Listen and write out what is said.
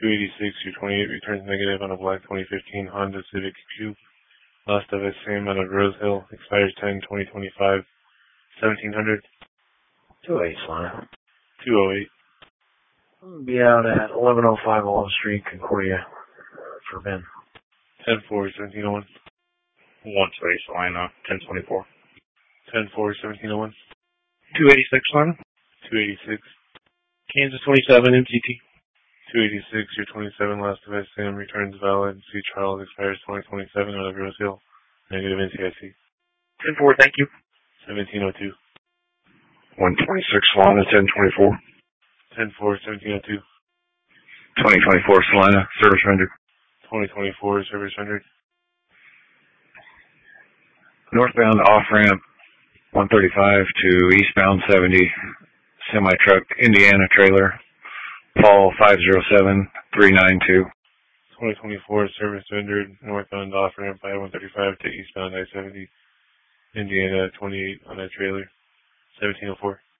286 through 28 returns negative on a black 2015 Honda Civic Cube. Last of us, same out of Rose Hill. Expires 10/2025. 1700. 208 Solana. 208. Be out at 1105 Olive Street, Concordia, for Ben. 10/4/1701. 128 Solana. 1024. 10/4/1701. 286 Solana. 286. Kansas 27 MCT. 286 through 27. Last of us, Sam returns valid. C. Charles expires 2027 out of Rose Hill. Negative NCIC. 10-4, thank you. 1702. 126 Solana, 1024. 10/4/1702. 2024 Solana, service rendered. 2024 service rendered. Northbound off-ramp 135 to eastbound 70, semi-truck Indiana trailer, Paul 507392. 2024 service rendered. Northbound off-ramp I-135 to eastbound I-70, Indiana 28 on that trailer. 1704.